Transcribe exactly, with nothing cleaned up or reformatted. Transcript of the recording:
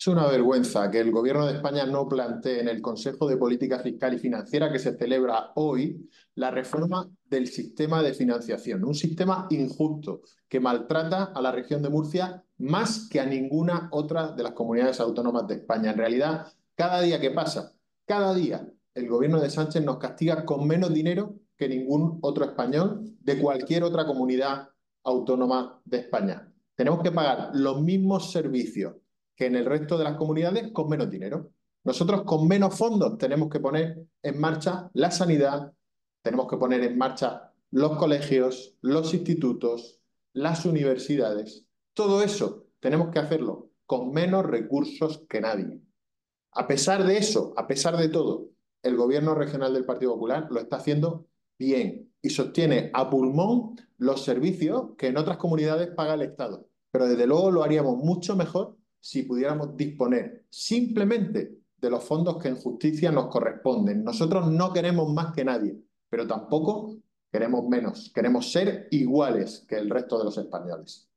Es una vergüenza que el Gobierno de España no plantee en el Consejo de Política Fiscal y Financiera que se celebra hoy la reforma del sistema de financiación, un sistema injusto que maltrata a la región de Murcia más que a ninguna otra de las comunidades autónomas de España. En realidad, cada día que pasa, cada día, el Gobierno de Sánchez nos castiga con menos dinero que ningún otro español de cualquier otra comunidad autónoma de España. Tenemos que pagar los mismos servicios que en el resto de las comunidades con menos dinero. Nosotros con menos fondos tenemos que poner en marcha la sanidad, tenemos que poner en marcha los colegios, los institutos, las universidades. Todo eso tenemos que hacerlo con menos recursos que nadie. A pesar de eso, a pesar de todo, el gobierno regional del Partido Popular lo está haciendo bien y sostiene a pulmón los servicios que en otras comunidades paga el Estado. Pero desde luego lo haríamos mucho mejor si pudiéramos disponer simplemente de los fondos que en justicia nos corresponden. Nosotros no queremos más que nadie, pero tampoco queremos menos. Queremos ser iguales que el resto de los españoles.